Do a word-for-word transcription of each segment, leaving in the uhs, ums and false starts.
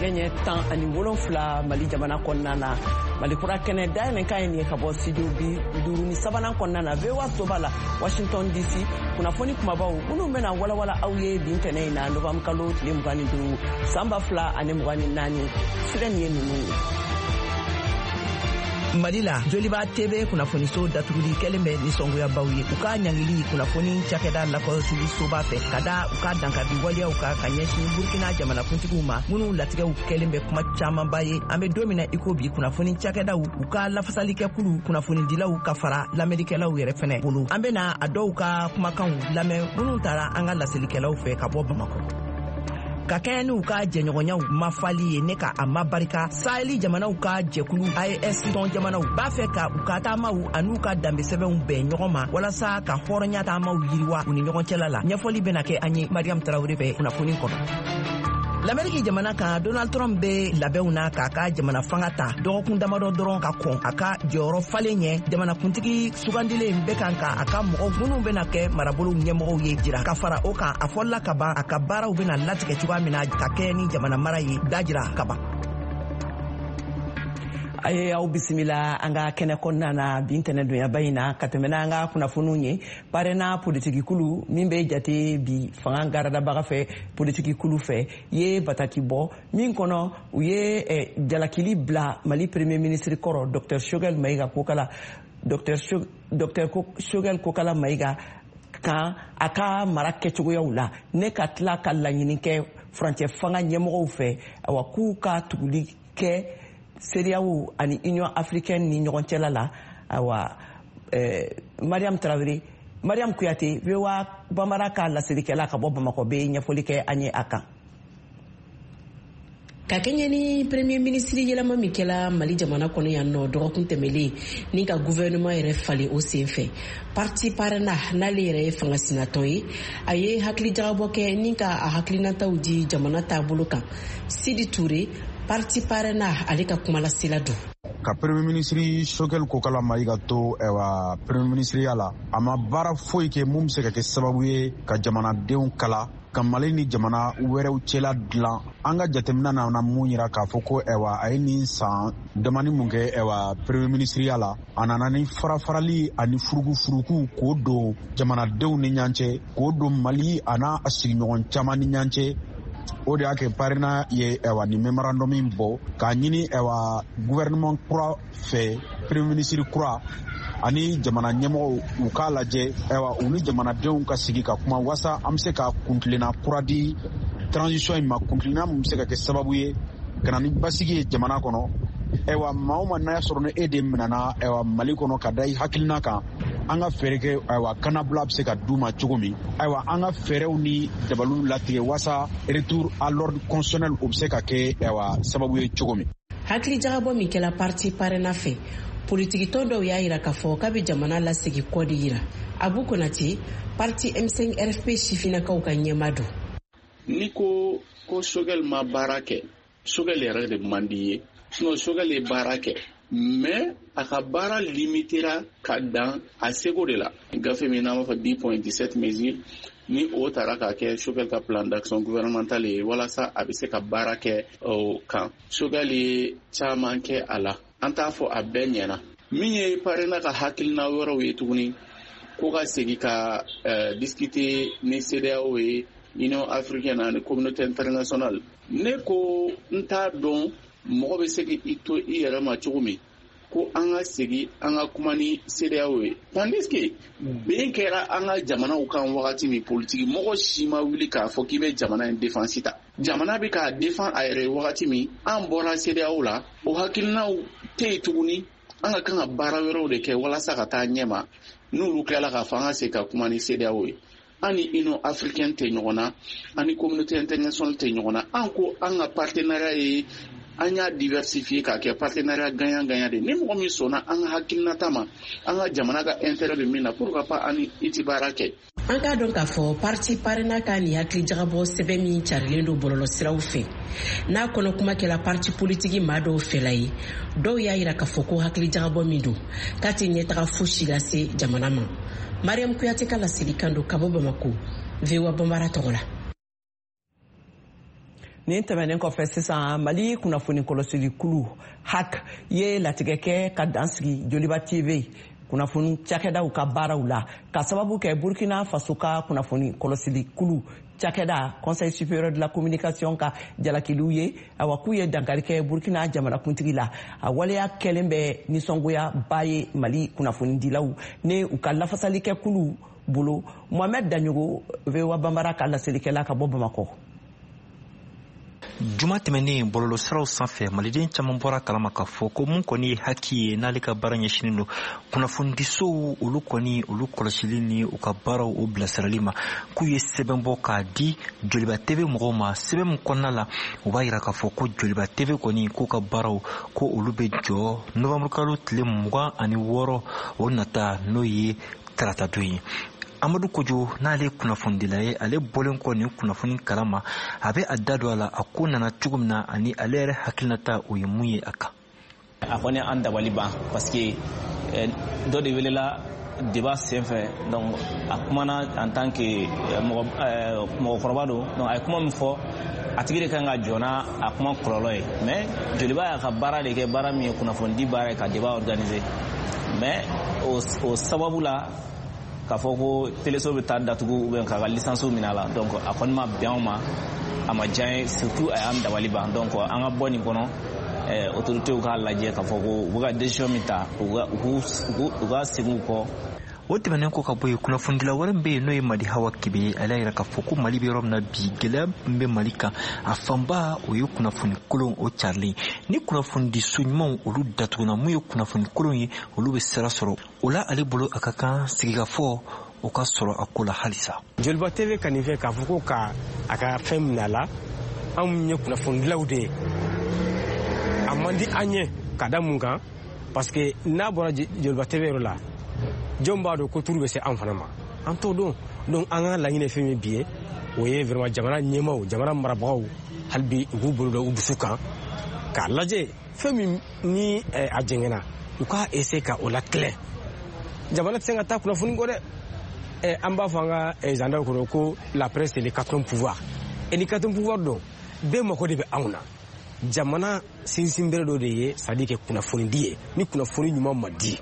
nɛgɛ tan ani wolonfila Mali jamana kɔnɔna na. Mali kura kɛnɛ dayɛlɛ ka ye ka bɔ studio bi duuru ni sabanan kɔnɔna na. V O A so b'a la Washington D C. Kunnafoni kumabaw minnu bɛna walawala aw ye bin tɛnɛ in na novembre kalo tile mugan ni duuru san ba fila ani mugan ni naani. Sira nin ye ninnu ye. Mali la Joliba T V kunnafoniso datuguli kɛlen bɛ nisɔngoyabaw ye u ka ɲangili kunnafoni cakɛda lakɔlɔsili soba fɛ ka da u ka dankari waleyaw ka ka ɲɛsin Burkina jamanakuntigiw ma minnu latigɛw kɛlen bɛ kuma camanba ye. An bɛ don min na i ko bi kunnafoni cakɛdaw u ka lafasalikɛkulu kunnafonidilaw ka fara lamɛnnikɛlaw yɛrɛ fɛnɛ bolo. An bɛna a dɔw ka kumakanw lamɛn minnu taara an ka laselikɛlaw fɛ ka bɔ Bamakɔ. Ka kɛɲɛ n'u ka jɛɲɔgɔnyaw mafali ye ne ka a mabarika Saheli jamanaw ka jɛkulu A E S tɔn jamanaw b'a fɛ ka u ka taamaw an'u ka danbesɛbɛnw bɛn ɲɔgɔn ma walasa ka hɔrɔnya taamaw yiriwa u ni ɲɔgɔn cɛla la. Ɲɛfɔli bɛna kɛ an ye Mariam Tarawele fɛ kunnafoni kɔnɔ. L'Amérique jamana kan Donald Trump be labɛnw na k'a ka jamana fanga ta dɔgɔkun damadɔ dɔrɔn ka kɔn a ka jɔyɔrɔ falen ɲɛ jamanakuntigi sugandilen bɛ kan ka a ka mɔgɔw minnu bɛna kɛ marabolo ɲɛmɔgɔw ye jira ka fara o kan a fɔlɔla ka ban a ka baaraw bɛna latigɛ cogoya min na ka kɛ ni jamana mara ye dajira ka ban. Aye aw bisimila an ka kɛnɛ kɔnɔna na bin tɛnɛ donyaba in na ka tɛmɛ n'an ka kunnafoniw ye parena politikikulu min bɛ jate bi fanga garadabaga fɛ politikikulu fɛ ye bataki bɔ min kɔnɔ u ye eh, jalakili bila Mali premier ministre kɔrɔ Dr Choguel Maïga Kokala Dr Dr Choguel Kokala Maïga kan a ka mara kɛcogoyaw la ne ka tila ka laɲini kɛ furancɛ fanga ɲɛmɔgɔw fɛ awa k'u ka tuguli kɛ Seriyawo ani Union Africaine ni ɲɔgɔn cɛla la awa eh, Mariam Traoré Mariam Kuyate V O A Bambara ka laselikɛla ka bɔ Bamakɔ bɛ ɲɛfɔli kɛ an ye a kan. Ka kɛɲɛ ni premier ministre yɛlɛma min kɛla Mali jamana kɔnɔ yan nɔ dɔgɔkun tɛmɛlen ni ka gouvernement yɛrɛ falen o senfɛ parti parena n'ale yɛrɛ ye fangasinatɔ ye a ye hakilijagabɔ kɛ ni ka a hakilinataw di jamana taabolo kan. Sidi Touré parti parena ale ka kuma lasela don. Ka premier ministre Choguel Kokala Maïga to ewa premier ministre yala ama baara foyi kɛ mun bɛ se ka kɛ sababu ye ka jamanadenw kala ka Mali ni jamana wɛrɛw cɛla dilan. An ka jateminɛ na na mun yira k'a fɔ ko ewa a ye nin san damani mun kɛ ewa premier ministre yala a nana ni farafarali ani furugu-furugu k'o don jamanadenw ni ɲɔgɔn cɛ k'o don Mali a n'a sigiɲɔgɔn caman ni ɲɔgɔn cɛ. O de y'a kɛ parena ye ewa ni memorandum min bɔ k'a ɲini ewa gouvernement kura fɛ premier ministre kura ani jamana ɲɛmɔgɔw u k'a lajɛ ewa u ni jamanadenw ka sigi ka kuma wasa an bɛ se ka kuntilenna kura di transition in ma kuntilenna mun bɛ se ka kɛ sababu ye ka na ni basigi ye jamana kɔnɔ. Ewa maa o maa n'a y'a sɔrɔ ni e de minɛna ewa Mali kɔnɔ ka da i hakilina kan an ka fɛɛrɛ kɛ ayiwa kanabila bɛ se ka d'u ma cogo min ayiwa an ka fɛɛrɛw ni dabaliw latigɛ wasa retour à l'ordre constitutionnel o bɛ se ka kɛ ayiwa sababu ye cogo min. Hakilijagabɔ min kɛla parti parena fɛ politikitɔn dɔw y'a yira k'a fɔ k'a bɛ jamana lasegi kɔ de yira. Abu Konate parti M cinq R F P sifinnakaw ka ɲɛmaa don. Ni ko ko Choguel ma baara kɛ Choguel yɛrɛ de man di ye sinon Choguel ye baara kɛ mais a ka baara limitera ka dan a seko de la. Gafe min n'an b'a fɔ dix point dix-sept mesures ni o taara ka kɛ Choguel ka plan d'action gouvernemental ye walasa a bɛ se ka baara kɛ o kan. Choguel ye caman kɛ a la an t'a fɔ a bɛɛ ɲɛna. Min ye parena ka hakilina wɛrɛw ye tuguni ko ka segin ka uh, discuter ni C D A O ye Union Africaine ani communauté internationale. Ne ko n t'a dɔn mɔgɔ bɛ se k'i to i yɛrɛ ma cogo min ko an ka segin an ka kuma ni C D A O ye. Tandis que bɛn kɛra an ka jamanaw kan wagati min politiki mɔgɔ si ma wuli k'a fɔ k'i bɛ jamana in défense ta. Jamana bɛ k'a défend a yɛrɛ wagati min an bɔra C D A O la o hakilinaw tɛ yen tuguni an ka kan ka baara wɛrɛw de kɛ walasa ka taa ɲɛma n'olu tilala k'a fɔ an ka se ka kuma ni C D A O ye. Ani Union Africaine tɛ ɲɔgɔn na ani communauté internationale tɛ ɲɔgɔn na an ko an ka partenariat ye an y'a diversifier k'a kɛ partenariat gagnant-gagnant de. Ni mɔgɔ min sɔnna an ka hakilinata ma an ka jamana ka intérêt bɛ min na pourquoi pas ani i ti baara kɛ. An k'a dɔn k'a fɔ parti parena ka nin hakilijagabɔ sɛbɛn min carilen don bɔlɔlɔsiraw fɛ n'a kɔnɔ kuma kɛla parti politiki maa dɔw fɛla ye dɔw y'a yira k'a fɔ ko hakilijagabɔ min don k'a tɛ ɲɛtaga fosi lase jamana ma. Mariam Kuyate ka laselikan don ka bɔ Bamako V O A Bambara tɔgɔ la. nin tɛmɛnen kɔfɛ sisan Mali kunnafoni kɔlɔsili kulu H A C ye latigɛ kɛ ka dan sigi Joliba T V kunnafoni cakɛdaw ka baaraw la ka sababu kɛ Burkina Faso ka kunnafoni kɔlɔsili kulu cakɛda Conseil supérieur de la communication ka jalakiliw ye awa k'u ye dankari kɛ Burkina jamanakuntigi la a waleya kɛlen bɛ nisɔngoya ba ye Mali kunnafonidilaw ne u ka lafasali kɛ kulu bolo. Mohamed Danyogo V O A Bambara ka laselikɛla ka bɔ Bamakɔ. Juma tɛmɛnen bɔlɔlɔ siraw sanfɛ maliden caman bɔra kalama k'a fɔ ko mun kɔni ye haki ye n'ale ka baara ɲɛsinin don kunnafonidisow olu kɔni olu kɔlɔsili ni u ka baaraw o bilasirali ma k'u ye sɛbɛn bɔ k'a di Joliba T V mɔgɔw ma. sɛbɛn min kɔnɔna la u b'a yira k'a fɔ ko Joliba T V kɔni k'u ka baaraw ko olu bɛ jɔ Novembre kalo tile mugan ani wɔɔrɔ o nata n'o ye tarata don ye. Amadou Kojo n'ale kunnafonidila ye ale bɔlen kɔ nin kunnafoni kalama a bɛ a da don a la a ko nana cogo min na ani ale yɛrɛ hakilinata o ye mun ye a kan. A kɔni an dabali ban parce que dɔ de welela débat senfɛ donc a kumana en tant que mɔgɔkɔrɔba don donc a ye kuma min fɔ a tigi de kan ka jɔna a kuma kɔlɔlɔ ye mais Joliba y'a ka baara de kɛ baara min ye kunnafonidi baara ye ka débat organiser mais o sababu la k'a fɔ ko téléso bɛ taa datugu ou bien k'a ka licence minɛ a la donc a kɔni ma bɛn anw ma a ma diya ye surtout a y'an dabali ban donc an ka bɔ nin kɔnɔ autorités k'a lajɛ k'a fɔ ko u bɛ ka décision min ta u ka segin u kɔ. O tɛmɛnen ko ka bɔ yen kunnafonidila wɛrɛ min bɛ yen n'o ye Madi Hawa Kibe ye ale yɛrɛ k'a fɔ ko Mali bɛ yɔrɔ min na bi gɛlɛya min bɛ Mali kan a fanba o ye kunnafoni kolon o carilen ni kunnafonidiso ɲumanw olu datuguna mun ye kunnafoni kolon ye olu bɛ sira sɔrɔ o la ale bolo a ka kan sigikafɔ o ka sɔrɔ a ko la halisa. Joliba T V ka nin fɛ k'a fɔ ko ka a ka fɛn minɛ a la anw ye kunnafonidilaw de ye a man di an ye ka da mun kan parce que n'a bɔra Joliba T V yɔrɔ la jɔn b'a dɔn ko turu bɛ se an fana ma an t'o dɔn donc an ka laɲini fɛn min bi ye o ye vraiment jamana ɲɛmaaw jamana marabagaw hali bi u k'u bolo da u dusu kan k'a lajɛ fɛn min ni a jɛngɛnna u k'a essayer ka o latilɛ jamana tɛ se ka taa kunnafoni kɔ dɛ an b'a fɔ an ka gendarme kɔnɔ ko la presse c'est le quatrième pouvoir et ni quatrième pouvoir dɔn bɛɛ mako de bɛ anw na jamana sinsin bere dɔ de ye c'est à dire que kunnafonidi ye ni kunnafoni ɲuman ma di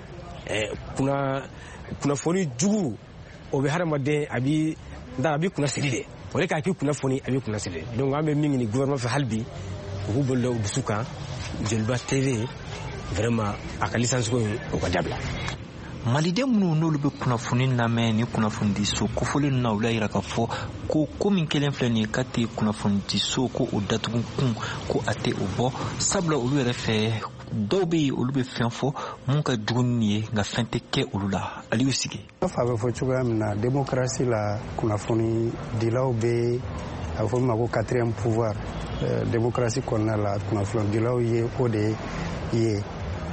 kuna kunnafoni jugu o bɛ hadamaden a bi da a bi kunnasiri de o de k'a k'i kunnafoni a bi kunnasiri donc an bɛ min ɲini gouvernement fɛ hali bi u k'u bolo da u dusu kan Joliba T V vraiment a ka licence ko in o ka dabila. Maliden minnu n'olu bɛ kunnafoni lamɛn ni kunnafonidiso kofɔlen na u la yira k'a fɔ ko ko min kelen filɛ nin ye k'a tɛ kunnafonidiso ko o datugu kun ko a tɛ o bɔ sabula olu yɛrɛ fɛ dɔw bɛ yen olu bɛ fɛn fɔ mun ka jugu ni ye nka fɛn tɛ kɛ olu la Aliyu Sigi. A bɛ fɔ cogoya min na démocratie la kunnafonidilaw bɛ a bɛ fɔ min ma ko quatrième pouvoir démocratie kɔnɔna la kunnafonidilaw ye o de ye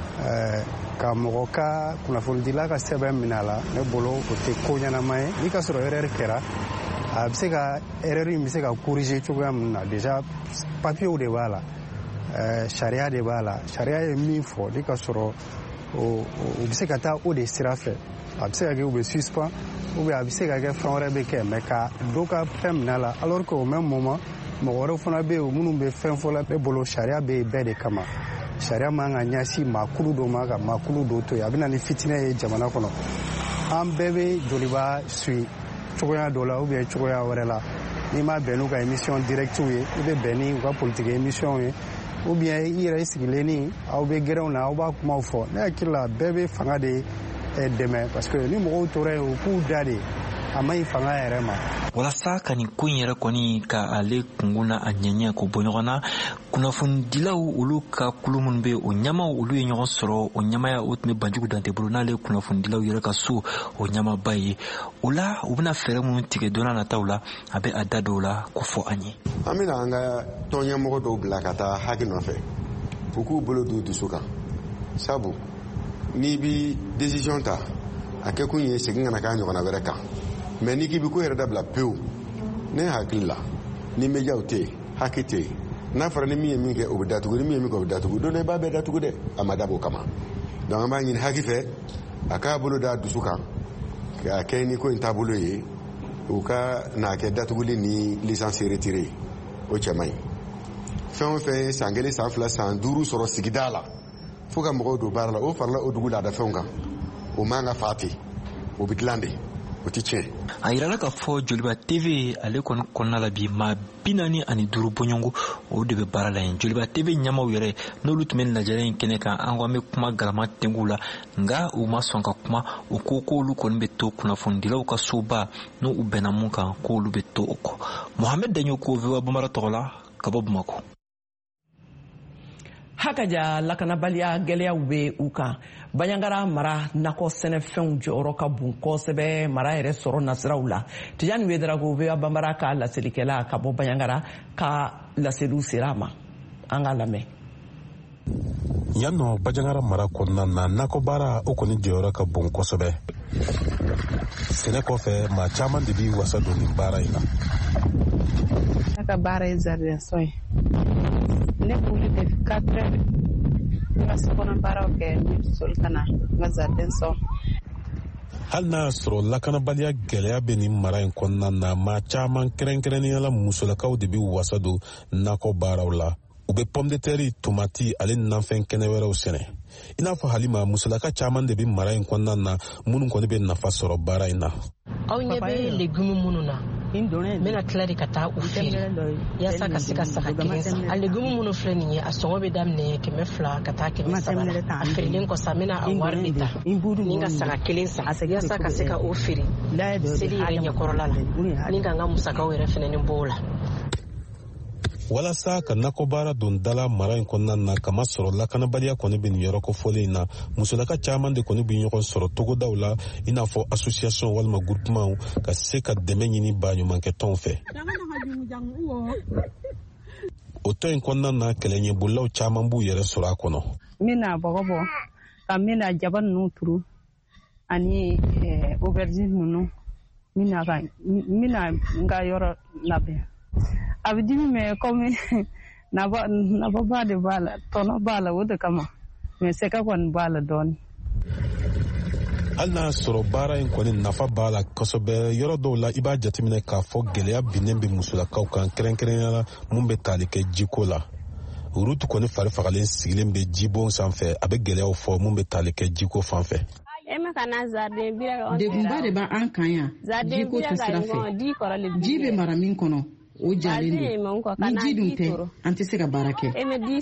ka mɔgɔ ka kunnafonidila ka sɛbɛn minɛ a la ne bolo o tɛ ko ɲɛnama ye n'i ka sɔrɔ erreur kɛra a bɛ se ka erreur in bɛ se ka corriger cogoya min na déjà papier de b'a la sariya de b'a la sariya ye min fɔ n'i ka sɔrɔ o bɛ se ka taa o de sira fɛ a bɛ se ka kɛ u bɛ suspend ou bien a bɛ se ka kɛ fɛn wɛrɛ bɛ kɛ mais ka dɔ ka fɛn minɛ a la alors que au même moment mɔgɔ wɛrɛw fana bɛ yen minnu bɛ fɛn fɔ la ne bolo sariya bɛ yen bɛɛ de kama. Sariya man ka ɲɛsin maakulu dɔ ma ka maakulu dɔ to yen a bɛ na ni fitinɛ ye jamana kɔnɔ an bɛɛ bɛ Joliba suit cogoya dɔ la ou bien cogoya wɛrɛ la n'i ma bɛn n'u ka émission directive ye i bɛ bɛn ni u ka politique émission ye ou bien i yɛrɛ sigilen ni aw bɛ gɛrɛnw na aw b'a kumaw fɔ ne hakili la bɛɛ bɛ fanga de dɛmɛ parce que ni mɔgɔw tora yen u k'u da de a ma ɲi fanga yɛrɛ ma. Walasa ka nin ko in yɛrɛ kɔni ka ale kungo na a ɲɛɲɛ ko bɔ ɲɔgɔn na kunnafonidilaw olu ka kulu minnu bɛ o ɲɛmaw olu ye ɲɔgɔn sɔrɔ o ɲɛmaya o tun bɛ Banjugu Dante bolo n'ale kunnafonidilaw yɛrɛ ka so o ɲɛmaba ye o la u bɛna fɛɛrɛ minnu tigɛ don n'a nataw la a bɛ a da dɔw la ko fɔ an ye. An bɛna an ka tɔnɲɛmɔgɔ dɔw bila ka taa hakɛ nɔfɛ u k'u bolo don dusu kan sabu n'i bi décision ta a kɛ kun ye segin kana k'a ɲɔgɔnna wɛrɛ kan mais n'i k'i bi ko yɛrɛ dabila pewu ne hakili la ni médiaw tɛ yen hakɛ tɛ yen n'a fɔra ni min ye min kɛ o bɛ datugu ni min ye min kɛ o bɛ datugu don dɔ i b'a bɛɛ datugu dɛ a ma dabɔ o kama donc an b'a ɲini hakɛ fɛ a k'a bolo da dusu kan k'a kɛ ni ko in taabolo ye u ka n'a kɛ datuguli ni licence retirée o cɛ man ɲi fɛn o fɛn san kelen san fila san duuru sɔrɔ sigida la fo ka mɔgɔw don baara la o farala o dugu laadafɛnw kan o man ka fa ten o bɛ dilan de o tɛ tiɲɛ. a yirala k'a fɔ joliba T V ale kɔni kɔnɔna la bi maa bi naani ani duuru bɔɲɔgɔnko o de bɛ baara la yen. joliba T V ɲɛmaw yɛrɛ n'olu tun bɛ lajɛlen in kɛnɛ kan an ko an bɛ kuma galama tɛngu la nka u ma sɔn ka kuma u ko k'olu kɔni bɛ to kunnafonidilaw ka soba n'u bɛnna mun kan k'olu bɛ to o kɔ. Mohamed Daɲo ko V O A Banbara tɔgɔ la ka bɔ Bamakɔ. Hakaja lakanabaliya gɛlɛyaw bɛ u kan. Banyangara mara nakɔ sɛnɛfɛnw jɔyɔrɔ ka bon kosɛbɛ mara yɛrɛ sɔrɔ nasiraw la. Tijani Wederago V O A Banbara ka laselikɛla ka bɔ Banyangara ka laseliw sera a ma. An ka lamɛn. Yan nɔ Bajangara mara kɔnɔna na nakɔ baara o kɔni jɔyɔrɔ ka bon kosɛbɛ. Sɛnɛ kɔfɛ maa caman de bi wasa don nin baara in na. Ne ka baara ye jardin sɔn ye. Ne wuli depuis quatre heures n ka sokɔnɔ baaraw kɛ n bɛ soli ka na n ka jardin sɔn. Hali n'a y'a sɔrɔ lakanabaliya gɛlɛya bɛ nin mara in kɔnɔna na maa caman kɛrɛnkɛrɛnnenya la musolakaw de bɛ wasa don nakɔ baaraw la. U bɛ pomme de terre, tomati ale nanfɛn kɛnɛ wɛrɛw sɛnɛ. I n'a fɔ Halima musolaka caman de bɛ mara in kɔnɔna na minnu kɔni bɛ nafa sɔrɔ baara in na. Aw ɲɛ bɛ légumes minnu na n bɛna tila de ka taa u feere yaasa ka se ka saga kelen san. A légumes minnu filɛ nin ye a sɔngɔ bɛ daminɛ kɛmɛ fila ka taa kɛmɛ saba la. A feerelen kɔsa n bɛna a wari de ta ni ka saga kelen san yaasa ka se ka o feere seli yɛrɛ ɲɛkɔrɔla la ni ka n ka musakaw yɛrɛ fɛnɛ bɔ o la. Walasa ka nakɔ baara don dala mara in kɔnɔna na kama sɔrɔ lakanabaliya kɔni bɛ nin yɔrɔ kofɔlen in na musolaka caman de kɔni bɛ ɲɔgɔn sɔrɔ togodaw la i n'a fɔ association walima groupement ka se ka dɛmɛ ɲini baɲumankɛtɔnw fɛ. O tɔn in kɔnɔna na kɛlɛɲɛbolilaw caman b'u yɛrɛ sɔrɔ a kɔnɔ. N bɛna bɔgɔ bɔ ka n bɛna jaba ninnu turu ani aubergine ninnu n bɛna n ka yɔrɔ labɛn. A bɛ dimi mɛ komi nafa ba de b'a la tɔnɔ b'a la o de kama mɛ sɛgɛ kɔni b'a la dɔɔnin. Hali n'a sɔrɔ baara in kɔni nafa b'a la kosɛbɛ yɔrɔ dɔw la i b'a jateminɛ k'a fɔ gɛlɛya binnen bɛ musolakaw kan kɛrɛnkɛrɛnnenya la mun bɛ tali kɛ jiko la. Urutu kɔni fari fagalen sigilen bɛ jibon sanfɛ a bɛ gɛlɛyaw fɔ mun bɛ tali kɛ jiko fan fɛ. Degunba de b'an kan yan jiko tɛ sira fɛ ji bɛ mara min kɔnɔ o jalen don ni ji dun tɛ an tɛ se ka baara kɛ.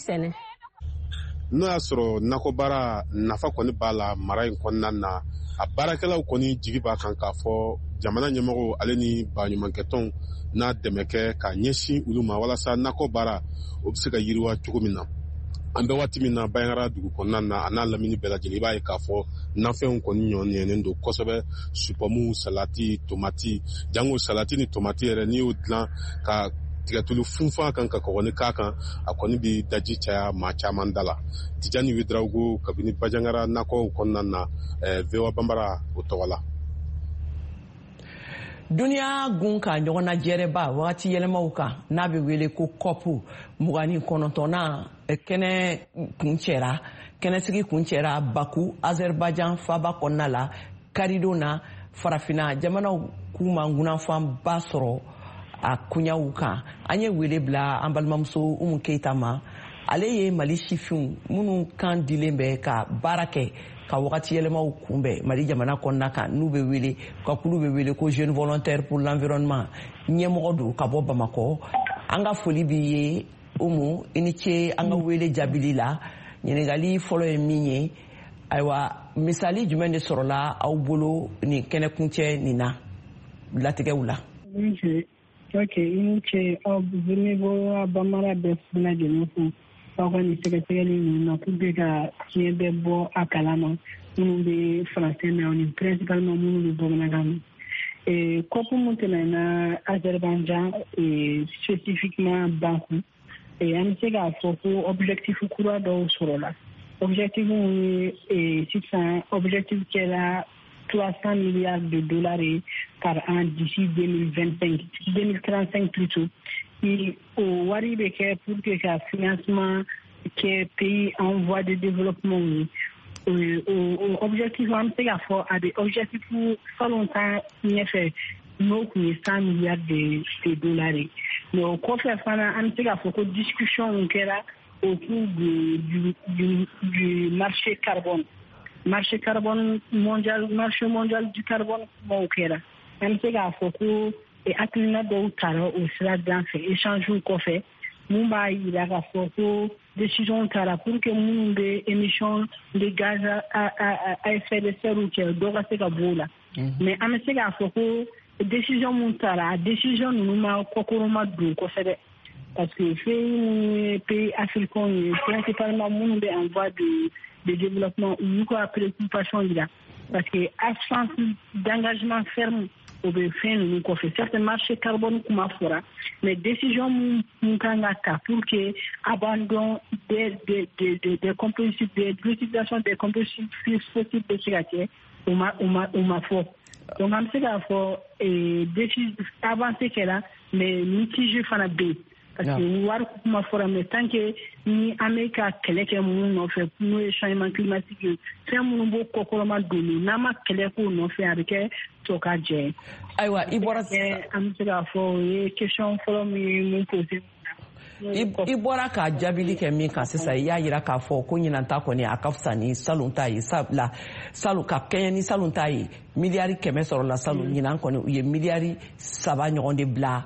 N'o y'a sɔrɔ nakɔ baara nafa kɔni b'a la mara in kɔnɔna na a baarakɛlaw kɔni jigi b'a kan k'a fɔ jamana ɲɛmɔgɔ ale ni baɲumankɛtɔnw n'a dɛmɛ kɛ ka ɲɛsin olu ma walasa nakɔ baara o bɛ se ka yiriwa cogo min na. An bɛ waati min na Banyangara dugu kɔnɔna na a n'a lamini bɛɛ lajɛlen i b'a ye k'a fɔ nafɛnw kɔni ɲɔɲɛnen don kosɛbɛ supɔmu salati tomati jango salati ni tomati yɛrɛ n'i y'o dilan ka tigɛtulu funfun kan ka kɔgɔni k'a kan a kɔni bɛ daji caya maa caman da la. Tijani Wederago kabini Bajangara nakɔw kɔnɔna na V O A Banbara o tɔgɔ la. Duniya gun ka ɲɔgɔn najɛrɛba wagati yɛlɛmaw kan n'a bɛ wele ko kɔpu mugan ni kɔnɔntɔnna kɛnɛ kuncɛra kɛnɛsigi kuncɛra Baku Azerbaijan faba kɔnɔna la karido na farafina jamanaw k'u ma ŋunafanba sɔrɔ a kuɲaw kan. An ye wele bila an balimamuso Umu Keita ma ale ye Mali sifinw minnu kan dilen bɛ ka baara kɛ ka wagati yɛlɛmaw kunbɛn Mali jamana kɔnɔna kan n'u bɛ wele ka kulu bɛ wele ko jeune volontaire pour l'environnement ɲɛmɔgɔ don ka bɔ Bamakɔ. An ka foli b'i ye Umu i ni ce an ka wele jaabili la. Ɲininkali fɔlɔ ye min ye ayiwa misali jumɛn de sɔrɔla aw bolo nin kɛnɛkuncɛ nin na latigɛw la. Ok, i ni ce aw V O A Banbara bɛɛ fana lajɛlen fo aw ka nin sɛgɛsɛgɛli ninnu na pour que ka tiɲɛ bɛɛ bɔ a kalama minnu bɛ faransɛ mɛn ani principalement minnu bɛ bamanankan mɛn. COP mun tɛmɛna Azerbaïdjan spécifiquement Baku an bɛ se k'a fɔ ko objectif kura dɔw sɔrɔla. Objectif mun ye sisan objectif kɛra trois cents milliards de dollars par an d'ici deux mille vingt-cinq, deux mille trente-cinq plutôt. Et au wari bɛ kɛ pour que ka financement kɛ pays en voie de développement ye. O objectif an bɛ se k'a fɔ a bɛ objectif fɔlɔ ta ɲɛfɛ n'o tun ye cent milliards de dollars. mais au kɔfɛ fana an bɛ se k'a fɔ ko discussion kɛra autour du, du, du, du marché carbone marché carbone mondial marché mondial du carbone kumaw kɛra an bɛ se k'a fɔ ko hakilina dɔw tara o sira dan fɛ échange kɔfɛ mun b'a yira k'a fɔ ko décision tara pour que minnu bɛ émission de gaz à effet de serre kɛ dɔ ka se ka bɔ o la mais an bɛ se k'a fɔ ko décision mun tara a décision ninnu ma kɔkɔrɔma don kosɛbɛ parce que fɛn pays africains ye principalement minnu bɛ en voie de de développement u y'u ka préoccupation yira parce que absence d'engagement ferme o bɛ fɛn ninnu kɔfɛ certes marché carbone kuma fɔra mais décision mun kan ka ta pour que abandon des des des des combustibles des l'utilisation des combustibles fossiles bɛ se ka kɛ o ma o ma o ma fɔ donc an bɛ se k'a fɔ défi avancé kɛra mais mitigé fana bɛ yen parce que wari kuma fɔra mais tant que ni an bɛ ka kɛlɛ kɛ minnu nɔfɛ n'o ye changement climatique ye fɛn minnu b'o kɔkɔrɔma donni n'an ma kɛlɛ k'o nɔfɛ a bɛ kɛ to ka jɛ. ayiwa i bɔra an bɛ se k'a fɔ o ye question fɔlɔ min ye mun posé. I bɔra ka jaabili kɛ min kan sisan i y'a jira k'a fɔ ko ɲinan ta kɔni a ka fisa ni salon ta ye sabula salon ka kɛɲɛ ni salon ta ye miliyari kɛmɛ sɔrɔla salon ɲinan kɔni u ye miliyari saba ɲɔgɔn de bila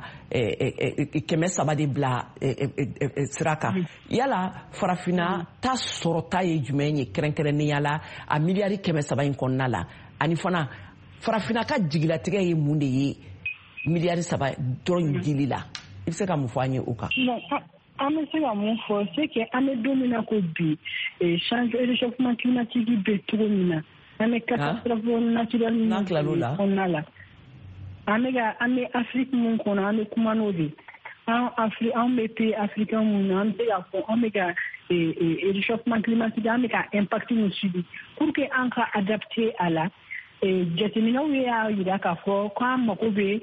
kɛmɛ saba de bila sira kan yala farafinna ta sɔrɔta ye jumɛn ye kɛrɛnkɛrɛnnenya la a miliyari kɛmɛ saba in kɔnɔna la ani fana farafinna ka jigilatigɛ ye mun de ye miliyari saba dɔrɔn dili la i bɛ se ka mun fɔ an ye o kan. an bɛ se ka mun fɔ c'est que an bɛ don min na ko bi change réchauffement climatique bɛ cogo min na an bɛ catastrophe naturelle min kɔnɔna la an bɛ ka an bɛ Afrique mun kɔnɔ an bɛ kuma n'o de an Afri an bɛ pays africain mun na an bɛ se ka fɔ an bɛ ka réchauffement climatique an bɛ ka impact min subir pour que an ka adapter à la jateminɛw y'a jira k'a fɔ k'an mago bɛ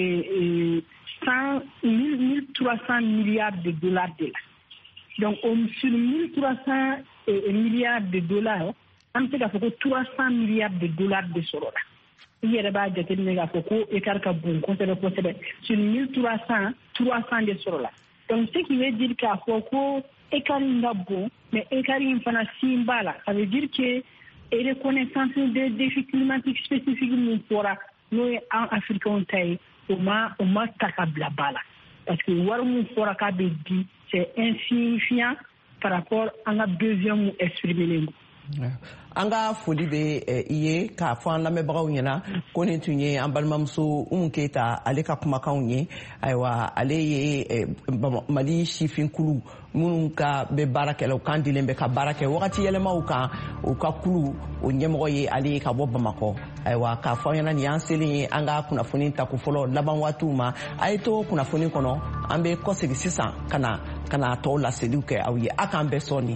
cent mille trois cents milliards de dollars de la donc sur mille trois cents milliards de dollars an bɛ se k'a fɔ ko trois cents milliards de dollars de sɔrɔ la i yɛrɛ b'a jateminɛ k'a fɔ ko écart ka bon kosɛbɛ kosɛbɛ sur mille trois cents trois cents de sɔrɔ la donc ce qui veut dire k'a fɔ ko écart in ka bon mais écart in fana sin b'a la ça veut dire que reconnaissance des défis climatiques spécifiques min fɔra n'o ye an africains ta ye o ma o ma ta ka bila ba la parce que wari min fɔra k'a bɛ di c'est insignifiant par rapport an ka besoin mun exprimer an ka foli bɛ i ye k'a fɔ an lamɛnbagaw ɲɛna ko nin tun ye an balimamuso Umu Keyita ale ka kumakanw ye ayiwa ale ye Mali sifinkulu minnu ka bɛ baara kɛ u kan dilen bɛ ka baara kɛ wagati yɛlɛmaw kan u ka kulu o ɲɛmɔgɔ ye ale ye ka bɔ Bamakɔ ayiwa k'a fɔ an ɲɛna nin y'an selen ye an ka kunnafoni tako fɔlɔ laban waatiw ma a ye to kunnafoni kɔnɔ an bɛ kɔsegin sisan ka na ka na tɔw laseliw kɛ aw ye a k'an bɛɛ sɔn nin.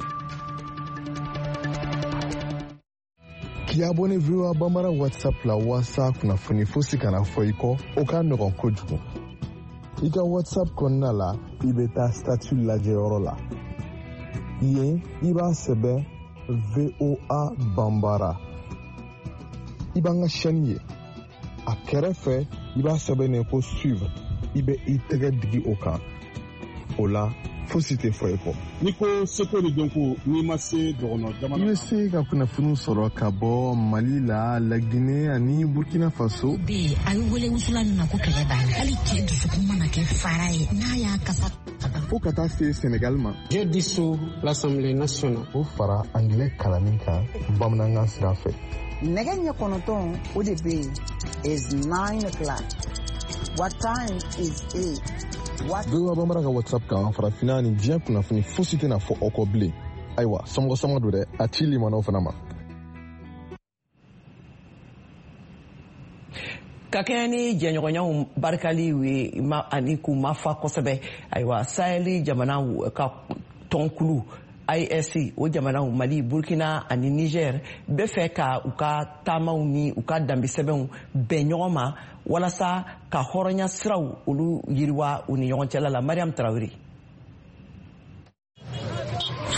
K'i abonné VOA Bambara WhatsApp la wasa kunnafoni fosi kana fɔ i kɔ o ka nɔgɔn kojugu i ka WhatsApp kɔnɔna la i bɛ taa statut lajɛyɔrɔ la yen i b'a sɛbɛn V O A Bambara i b'an ka chaîne ye a kɛrɛfɛ i b'a sɛbɛnnen ko suivre i bɛ i tɛgɛ digi o kan o la fosi tɛ fɔ i kɔ. N'i ko seko de dɔn ko n'i ma se dɔgɔnɔ jamana. I bɛ se ka kunnafoni sɔrɔ ka bɔ Mali la, Laginɛ ani Burkina Faso. Bi a ye wele wusula min na ko kɛlɛ banna hali cɛ dusukun mana kɛ fara ye n'a y'a kasa. Fo ka taa se Sénégal ma. J'ai dissous l'Assemblée nationale. O fara anglais kalanni kan bamanankan sira fɛ. Nɛgɛ ɲɛ kɔnɔntɔn o de bɛ yen is nine o'clock. What time is it? VOA Bambara ka WhatsApp kan farafinna ni diɲɛ kunnafoni fosi tɛna fɔ aw kɔ bilen ayiwa samɔgɔsamɔ don dɛ a ci limanaw fana ma. ka kɛɲɛ ni jɛɲɔgɔnyaw barikaliw ye ani k'u ma fa kosɛbɛ ayiwa saheli jamanaw ka tɔnkulu I S C o jamanaw Mali Burkina ani Niger bɛ fɛ ka u ka taamaw ni u ka danbesɛbɛnw bɛn ɲɔgɔn ma walasa ka hɔrɔnya siraw olu yiriwa u ni ɲɔgɔn cɛla la Mariam Traoré.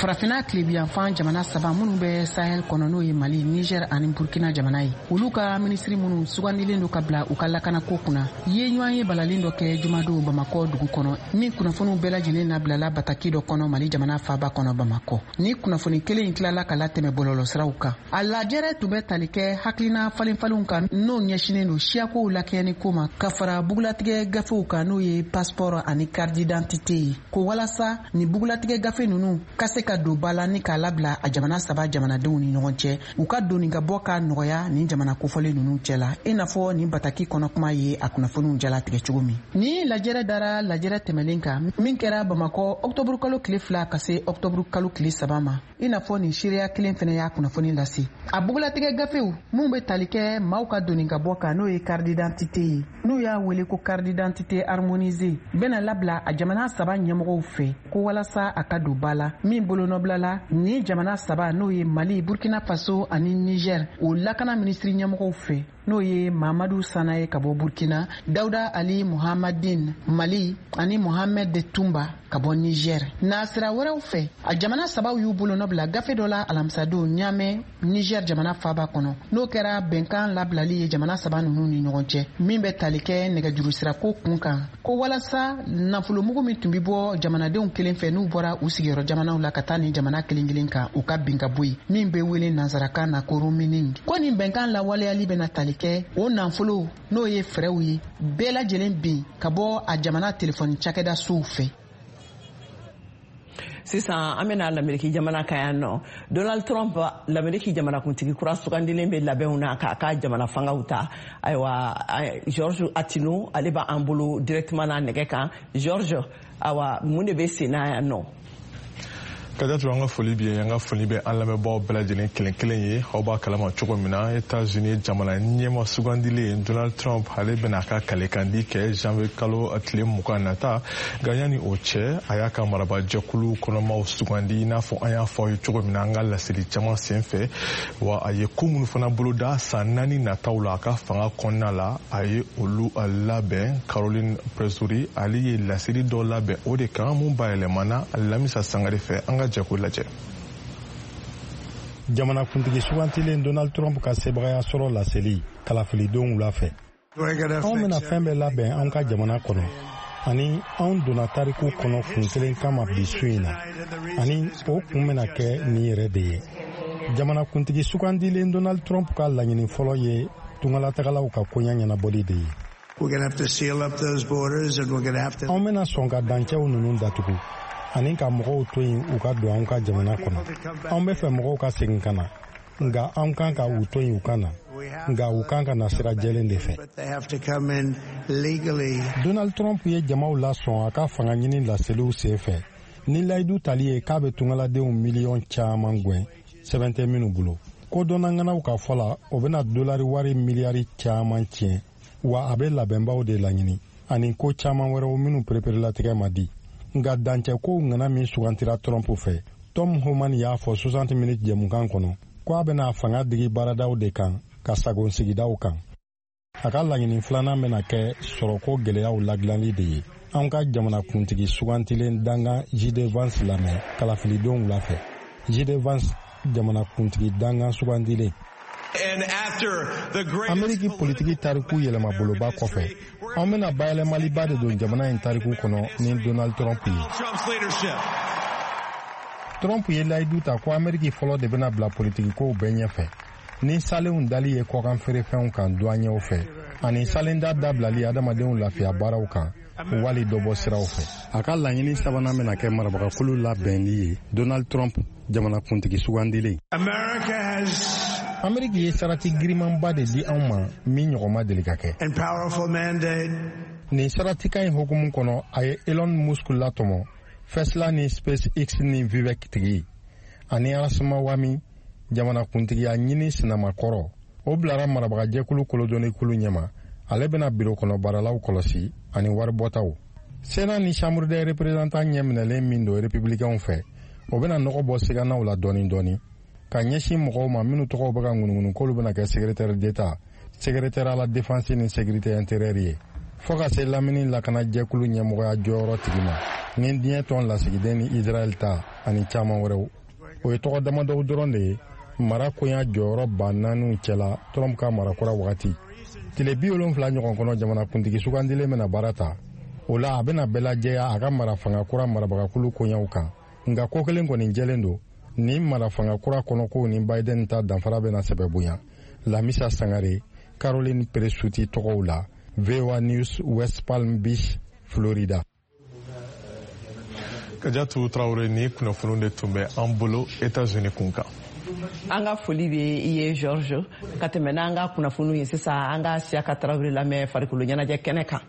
farafina tilebiyanfan jamana saba minnu bɛ sahel kɔnɔ n'o ye mali niger ani burkina jamana ye olu ka minisiri minnu sugandilen do ka bila u ka lakanako kunna ye ɲɔgɔn ye balalen dɔ kɛ jumadon bamakɔ dugu kɔnɔ min kunnafoniw bɛɛ lajɛlen nabilala bataki dɔ kɔnɔ mali jamana faaba kɔnɔ bamakɔ ni kunnafoni kelen in tilala ka latɛmɛ bɔlɔlɔsiraw kan a lajɛrɛ tun bɛ tali kɛ hakilina falenfalenw kan n'o ɲɛsinen do siyakow lakɛɲɛni ko ma ka fara bugulatigɛ gafew kan n'o ye passeport ani carte d'identité ye ko walasa ni bugulatigɛ gafe ninnu ka se ka don ba la ni k'a labila a jamana saba jamanadenw ni ɲɔgɔn cɛ u ka doni ka bɔ ka nɔgɔya nin jamana kofɔlen ninnu cɛ la i n'a fɔ nin bataki kɔnɔ kuma ye a kunnafoniw jalatigɛ cogo min ni lajɛrɛ dara lajɛrɛ tɛmɛlen kan min kɛra bamakɔ octobre kalo tile fila ka se octobre kalo tile saba ma i n'a fɔ nin seereya kelen fɛnɛ y'a kunnafoni lase a bugulatigɛ gafew minnu bɛ tali kɛ maaw ka doni ka bɔ kan n'o ye carte d'identité ye n'u y'a wele ko carte d'identité harmonisée bɛna labila a jamana saba ɲɛmɔgɔw fɛ ko walasa a ka don ba la min bolonɔbilala ni jamana saba n'o ye mali burkina faso ani niger o lakana minisiri ɲɛmɔgɔw fɛ n'o ye mamadu sana ye ka bɔ burkina dawuda ali muhammadin mali ani mohamed de tumba ka bɔ niger na sira wɛrɛw fɛ a jamana sabaw y'u bolonɔbila gafe dɔ la alamisadon ɲamɛ niger jamana faaba kɔnɔ n'o kɛra bɛnkan labilali ye jamana saba ninnu ni ɲɔgɔn cɛ min bɛ tali kɛ nɛgɛjurusirako kun kan ko walasa nafolomugu min tun bi bɔ jamanadenw kelen fɛ n'u bɔra u sigiyɔrɔ jamanaw la ka taa ni jamana kelen kelen kan u ka bin ka bɔ yen min bɛ wele nansarakan na ko roaming ko nin bɛnkan lawaleyali bɛna tali kɛ o nafolo n'o ye fɛrɛw ye bɛɛ lajɛlen bin ka bɔ a jamana telefɔni cakɛda sow fɛ sisan an bɛna lamɛriki jamana kan yan nɔ donald trump lamɛriki jamanakuntigi kura sugandilen bɛ labɛnw na k'a ka jamana fangaw ta ayiwa george atino ale b'an bolo directement na nɛgɛ kan george awa mun de bɛ sen na yan nɔ Kajatu an ka foli bi an ka foli bɛ an lamɛnbaaw bɛɛ lajɛlen kelen kelen ye aw b'a kalama cogo min na États-Unis jamana ɲɛma sugandilen Donald Trump ale bɛna a ka kalekandi kɛ janvier kalo tile mugan nata nka yanni o cɛ a y'a ka marabajɛkulu kɔnɔmaw sugandi i n'a fɔ an y'a fɔ aw ye cogo min na an ka laseli caman sen fɛ wa a ye ko minnu fana boloda san naani nataw la a ka fanga kɔnɔna la a ye olu labɛn Caroline Presuri ale ye laseli dɔ labɛn o de kan mun bayɛlɛmana Lamisa Sangare fɛ an ka jɛko lajɛ. Jamanakuntigi sugantilen Donald Trump ka sebagaya sɔrɔ laseli kalafilidenw wula fɛ. Anw bɛna fɛn bɛɛ labɛn anw ka jamana kɔnɔ ani anw donna tariku kɔnɔ kun kelen kama bi su in na ani o kun bɛna kɛ nin yɛrɛ de ye. Jamanakuntigi sugandilen Donald Trump ka laɲini fɔlɔ ye tungalatagalaw ka koɲa ɲɛnabɔli de ye. Anw bɛna sɔn ka dancɛw ninnu datugu ani ka mɔgɔw to yen u ka don anw ka jamana kɔnɔ. Anw bɛ fɛ mɔgɔw ka segin ka na nka anw kan ka u to yen u ka na nka u kan ka na sira jɛlen de fɛ. Donald Trump ye jamaw lasɔn a ka fanga ɲini laseliw sen fɛ ni layidu tali ye k'a bɛ tungaladenw miliyɔn caman gwɛn sɛbɛn tɛ minnu bolo. Ko dɔnnanganaw ka fɔ la o bɛna dolari wari miliyari caman tiɲɛ wa a bɛ labɛnbaw de laɲini ani ko caman wɛrɛw minnu pereperelatigɛ ma di. Nka dancɛ kow ŋana min sugantira Trump fɛ Tom Homan y'a fɔ soixante minutes jɛmukan kɔnɔ ko a bɛna fanga digi baaradaw de kan ka sagon sigidaw kan. A ka laɲini filanan bɛna kɛ sɔrɔko gɛlɛyaw ladilanli de ye. Anw ka jamanakuntigi sugantilen dangan J D Vance lamɛn kalafilidenw wula fɛ. J D Vance jamanakuntigi dangan sugandilen. Ameriki politiki tariku yɛlɛma boloba kɔfɛ anw bɛna bayɛlɛmaliba de don jamana in tariku kɔnɔ ni Donald Trump ye. Trump ye layidu ta ko Ameriki fɔlɔ de bɛna bila politiki kow bɛɛ ɲɛfɛ ni salenw dali ye kɔkan feerefɛnw kan douaniers fɛ ani salenda dabilali adamadenw lafiya baaraw kan wali dɔbɔ siraw fɛ. A ka laɲini sabanan bɛna kɛ marabagakulu labɛnli ye Donald Trump jamanakuntigi sugandilen. Ameriki ye sarati girimanba de di anw ma min ɲɔgɔnma deli ka kɛ. Nin saratika in hokumu kɔnɔ a ye Elon Musk latɔmɔ Tesla ni SpaceX ni Vivek tigi ani Arasima Wami jamanakuntigi a ɲini sinamakɔrɔ o bilara marabagajɛkulu kolodɔnikulu ɲɛma ale bɛna biro kɔnɔ baaralaw kɔlɔsi ani waribɔtaw. Sena ni Chambre des représentants ɲɛminɛlen min don républicainw fɛ o bɛna nɔgɔ bɔ siganaw la dɔɔni dɔɔni ka ɲɛsin mɔgɔw ma minnu tɔgɔw bɛ ka ŋunuŋunu k'olu bɛna kɛ secrétaire d'État secrétaire à la défense ni sécurité intérieure ye fo ka se lamini lakanajɛkulu ɲɛmɔgɔya jɔyɔrɔ tigi ma ni diɲɛ tɔn lasigiden ni Israel ta ani caman wɛrɛw. O ye tɔgɔ damadɔw dɔrɔn de ye mara koɲa jɔyɔrɔ ba naaniw cɛla Trump ka marakura wagati. Tile bi wolonfila ɲɔgɔn kɔnɔ jamanakuntigi sugandilen bɛna baara ta. O la a bɛna bɛɛ lajɛya a ka mara fanga kura marabagakulu koɲaw kan. Nka ko kelen kɔni jɛlen don, ni mara fanga kura kɔnɔko ni Biden ta danfara bɛna sɛbɛ bonya. Lamisa Sangare, Caroline Peresuti tɔgɔw la, V O A News, West Palm Beach, Florida. Kadiatou Traoré ni kunnafoniw de tun bɛ an bolo États-Unis kun kan. An ka foli bɛ i ye George ka tɛmɛ n'an ka kunnafoniw ye sisan an ka Siaka Traoré lamɛn farikolo ɲɛnajɛ kɛnɛ kan.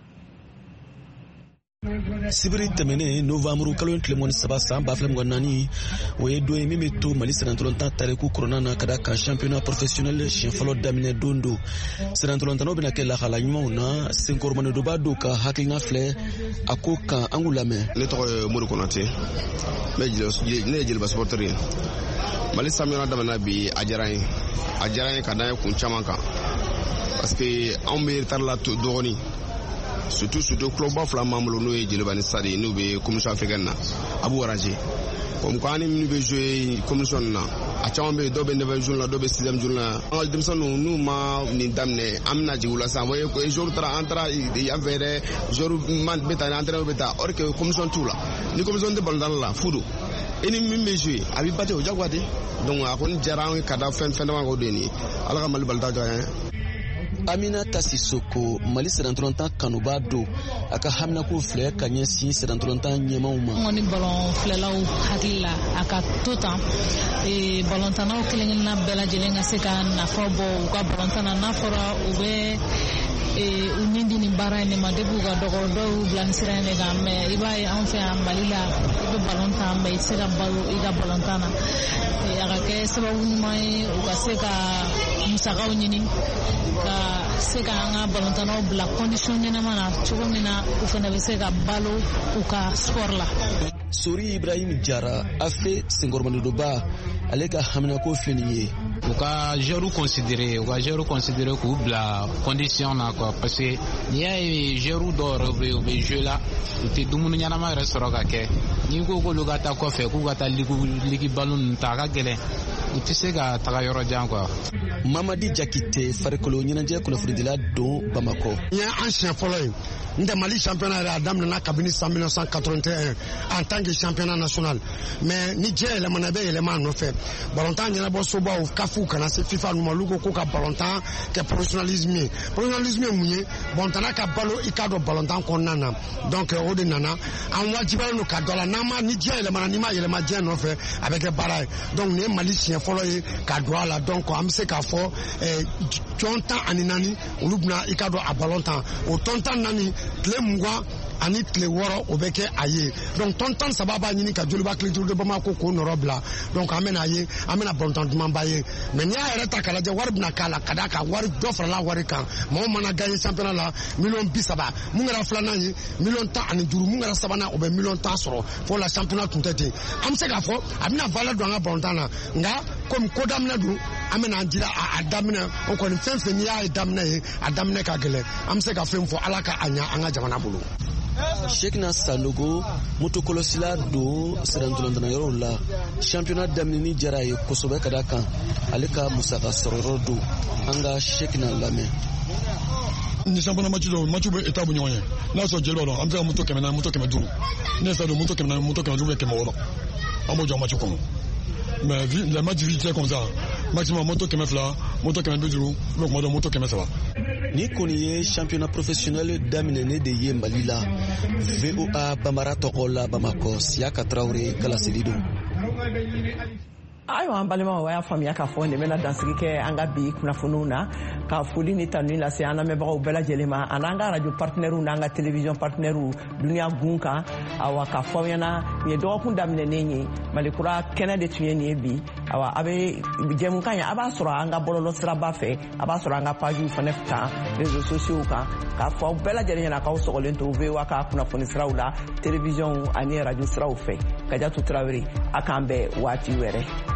Sibiri tɛmɛnen novembre kalo tile mɔni saba san ba fila mugan naani o ye don ye min bɛ to Mali sɛnɛntɔlɔntan tariku kɔnɔna na ka da kan championnat professionnel siɲɛ fɔlɔ daminɛ don do sɛnɛntɔlɔntanaw bɛna kɛ lahala ɲumanw na senkɔrɔmanedoba do ka hakilina filɛ a ko kan an k'u lamɛn. Ne tɔgɔ ye Mori Konate ne ye jeliba supporter ye. Mali championnat daminɛ bi a diyara n ye a diyara n ye ka da kun caman kan parce que anw bɛ retard la dɔɔnin. Surtout surtout club fila m'an bolo n'o ye Jeliba ni Stade n'u bɛ commission africaine na a b'u arranger comme ko ani minnu bɛ jouer commission na a caman bɛ yen dɔw bɛ neuvième journée la dɔw bɛ sixième journée la an ka denmisɛnninw n'u ma nin daminɛ an bɛna jigin u la sisan voyez que jour taara an taara yan fɛ yɛrɛ jour bɛ taa entraîneur bɛ taa or que commission t'u la ni commission tɛ balontan la fu don e ni min bɛ jouer a bɛ bate o jagoya de donc a kɔni diyara an ye ka da fɛn fɛn dama k'o de ye nin ye Ala ka Mali balontan jɔnya. Aminata Sissoko, Mali sɛnɛntɔlɔntan kanuba do a ka haminako filɛ ka ɲɛsin sɛnɛntɔlɔntan ɲɛmaw ma. An kɔni ballon filɛlaw hakili la a ka to tan ballontannaw kelen-kelenna bɛɛ lajɛlen ka se ka nafa bɔ u ka ballontan na n'a fɔra u bɛ u nin di nin baara in de ma depuis u ka dɔgɔ dɔw bila ni sira in de kan mais i b'a ye anw fɛ yan Mali la i bɛ ballontan mais i tɛ se ka balo i ka ballontan na a ka kɛ sababu ɲuman ye u ka se ka musakaw ɲini ka se ka an ka ballontannaw bila condition ɲɛnama na cogo min na u fana bɛ se ka balo u ka sport la. Sori Ibrahim Jara a fɛ senkɔrɔmanedoba ale ka haminako filɛ nin ye. U ka joueurs considérés u ka joueurs considérés k'u bila condition na quoi parce que n'i y'a ye joueurs dɔw yɛrɛ bɛ yen u bɛ jouer la u tɛ dumuni ɲɛnama yɛrɛ sɔrɔ ka kɛ n'i ko k'olu ka taa kɔfɛ k'u ka taa ligue ballon ninnu ta a ka gɛlɛn u tɛ se ka taga yɔrɔ jan quoi. Mamadi Jakite farikolo ɲɛnajɛ kunnafonidila don Bamako. N ye an siɲɛ fɔlɔ ye n tɛ Mali championnat yɛrɛ a daminɛna kabini san mille neuf cent quatre-vingt-un en tant que championnat national mais ni diɲɛ yɛlɛmana bɛ yɛlɛma a nɔfɛ ballontan ɲɛnabɔ sobaw kafu kana se FIFA ninnu ma olu ko ko ka ballontan kɛ professionnalisme ye professionnalisme ye mun ye ballontanna ka balo i k'a dɔn ballontan kɔnɔna na donc o de nana an wajibiyalen don ka dɔ la n'an ma ni diɲɛ yɛlɛmana n'i ma yɛlɛma diɲɛ nɔfɛ a bɛ kɛ baara ye donc nin ye Mali siɲɛ fɔlɔ ye ka don a la donc an bɛ se k'a fɔ jɔn tan ani naani olu bɛna i k'a dɔn a ballontan o tɔn tan naani tile mugan ani tile wɔɔrɔ o bɛ kɛ a ye donc tɔn tan saba b'a ɲini ka joliba kileturu de Bamako k'o nɔrɔ bila donc an bɛna ye an bɛna ballontan dumanba ye mais n'i y'a yɛrɛ ta k'a lajɛ wari bɛna k'a la ka d'a kan wari dɔ farala wari kan mɔgɔ mana gagné championnat la miliyɔn bi saba mun kɛra filanan ye miliyɔn tan ani duuru mun kɛra sabanan o bɛ miliyɔn tan sɔrɔ fo la championnat tun tɛ ten an bɛ se k'a fɔ a bɛna valeur don an ka ballontan na nka komi ko daminɛ don an bɛna an jira a daminɛ o kɔni fɛn fɛn n'i y'a ye daminɛ ye a daminɛ ka gɛlɛn an bɛ se ka fɛn fɔ Ala ka a ɲa an ka jamana bolo. Shekina Sanogo motokɔlɔsila don sɛnɛntɔlɔntana yɔrɔw la championnat daminɛni diyara ye kosɛbɛ ka da kan ale ka musaka sɔrɔ yɔrɔ don an ka Shekina lamɛn. Ni championnat match do match bɛ état bɛ ɲɔgɔn ye n'a sɔrɔ jeliba don an bɛ se ka moto kɛmɛ naani moto kɛmɛ duuru ne yɛrɛ don moto kɛmɛ naani moto kɛmɛ duuru bɛ kɛmɛ wɔɔrɔ an b'o jɔ match kɔnɔ mais les matchs vite comme ça maximum moto kɛmɛ fila moto kɛmɛ bi duuru ou kuma dɔ moto kɛmɛ saba. Ni kɔni ye championnat professionnel daminɛnen de ye Mali la V O A Bamara tɔgɔ la Bamako Siaka Traoré kalasili don. Ayiwa an balimaw a y'a faamuya k'a fɔ nin bɛna dansigi kɛ an ka bi kunnafoniw na ka foli ni tanuni lase an lamɛnbagaw bɛɛ lajɛlen ma a n'an ka radio partenaires n'an ka télévision partenaires duniya gun kan awa k'a fɔ aw ɲɛna nin ye dɔgɔkun daminɛnen ye Malikura kɛnɛ de tun ye nin ye bi awa a bɛ jɛmukan ye a b'a sɔrɔ an ka bɔlɔlɔsiraba fɛ a b'a sɔrɔ an ka pages fana kan réseaux sociaux kan k'a fɔ aw bɛɛ lajɛlen ɲɛna k'aw sɔgɔlen to V O A ka kunnafoni siraw la télévision ani radio siraw fɛ Kadiatou Traoré a k'an bɛn waati wɛrɛ.